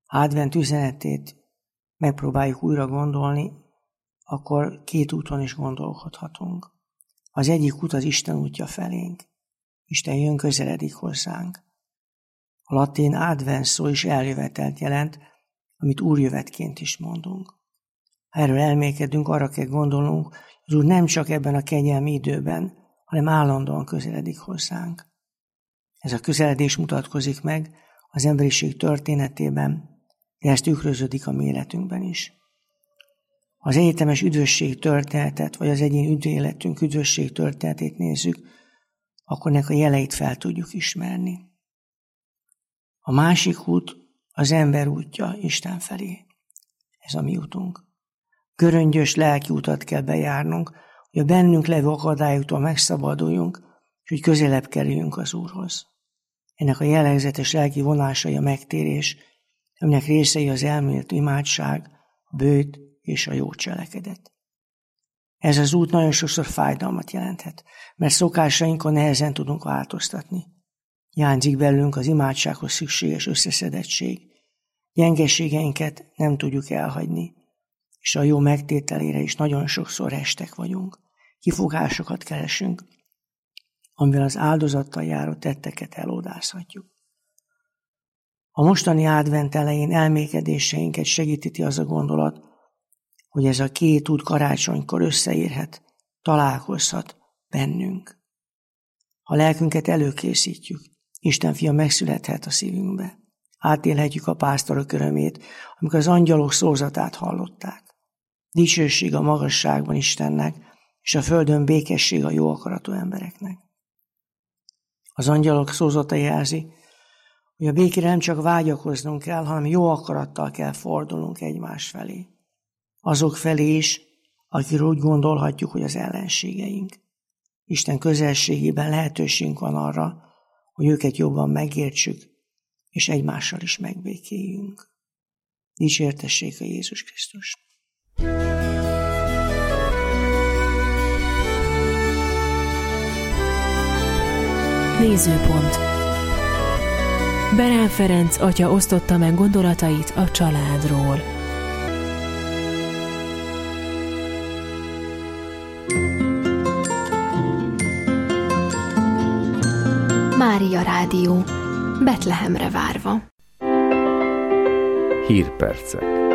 advent üzenetét megpróbáljuk újra gondolni, akkor két úton is gondolkodhatunk. Az egyik út az Isten útja felénk. Isten jön, közeledik hozzánk. A latin advent szó is eljövetelt jelent, amit úrjövetként is mondunk. Ha erről elmélkedünk, arra kell gondolnunk, hogy az Úr nem csak ebben a kegyelmi időben, hanem állandóan közeledik hozzánk. Ez a közeledés mutatkozik meg az emberiség történetében, de ez tükröződik a mi életünkben is. Ha az egyetemes üdvösség történetet, vagy az egyéni életünk üdvösség történetét nézzük, akkor nek a jeleit fel tudjuk ismerni. A másik út az ember útja Isten felé. Ez a mi útunk. Göröngyös lelki utat kell bejárnunk, hogy a bennünk levő akadályoktól megszabaduljunk, és hogy közelebb kerüljünk az Úrhoz. Ennek a jellegzetes lelki vonásai a megtérés, aminek részei az elmélet imádság, a bőjt és a jó cselekedet. Ez az út nagyon sokszor fájdalmat jelenthet, mert szokásainkon nehezen tudunk változtatni. Hiányzik belőlünk az imádsághoz szükséges összeszedettség, gyengeségeinket nem tudjuk elhagyni, és a jó megtételére is nagyon sokszor restek vagyunk. Kifogásokat keresünk, amivel az áldozattal járó tetteket elodázhatjuk. A mostani advent elején elmékedéseinket segíti az a gondolat, hogy ez a két út karácsonykor összeérhet, találkozhat bennünk. Ha lelkünket előkészítjük, Isten fia megszülethet a szívünkbe. Átélhetjük a pásztorok örömét, amikor az angyalok szózatát hallották. Dicsőség a magasságban Istennek, és a földön békesség a jó akaratú embereknek. Az angyalok szózata jelzi, hogy a békére nem csak vágyakoznunk kell, hanem jó akarattal kell fordulnunk egymás felé. Azok felé is, akikről úgy gondolhatjuk, hogy az ellenségeink. Isten közelségében lehetőségünk van arra, hogy őket jobban megértsük, és egymással is megbékéljünk. Dicsértessék a Jézus Krisztus! Nézőpont. Berán Ferenc atya osztotta meg gondolatait a családról. Mária Rádió. Betlehemre várva. Hírpercek.